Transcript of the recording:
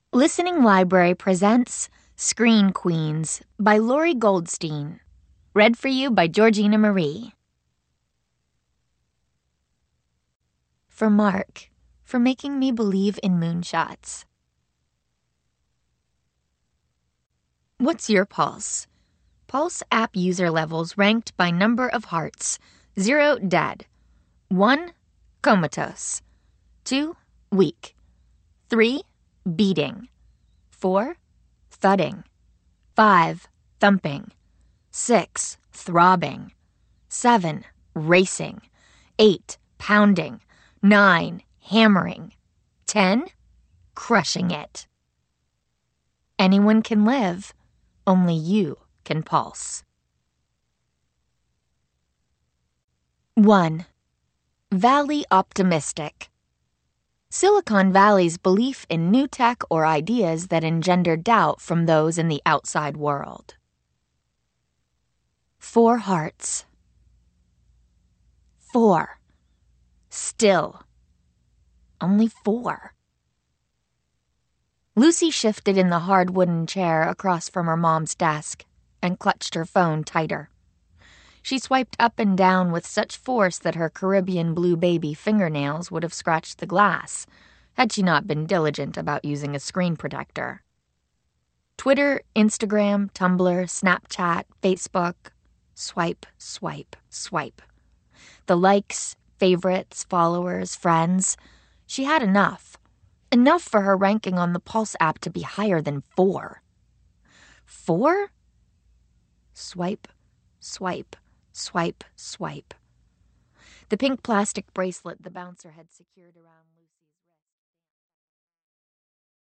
Listening Library presents Screen Queens by Lori Goldstein. Read for you by Georgina Marie. For Mark, for making me believe in moonshots. What's your pulse? Pulse app user levels ranked by number of hearts. 0, dead. 1, comatose. 2, weak. 3, beating. 4, thudding. 5, thumping. 6, throbbing. 7, racing. 8, pounding. 9, hammering. 10, crushing it. Anyone can live. Only you can pulse. 1. Valley optimistic. Silicon Valley's belief in new tech or ideas that engender doubt from those in the outside world. 4 hearts. 4. Still. Only 4. Lucy shifted in the hard wooden chair across from her mom's desk and clutched her phone tighter. She swiped up and down with such force that her Caribbean blue baby fingernails would have scratched the glass, had she not been diligent about using a screen protector. Twitter, Instagram, Tumblr, Snapchat, Facebook. Swipe, swipe, swipe. The likes, favorites, followers, friends. She had enough. Enough for her ranking on the Pulse app to be higher than 4. 4? Swipe, swipe, swipe, swipe. The pink plastic bracelet the bouncer had secured around Lucy.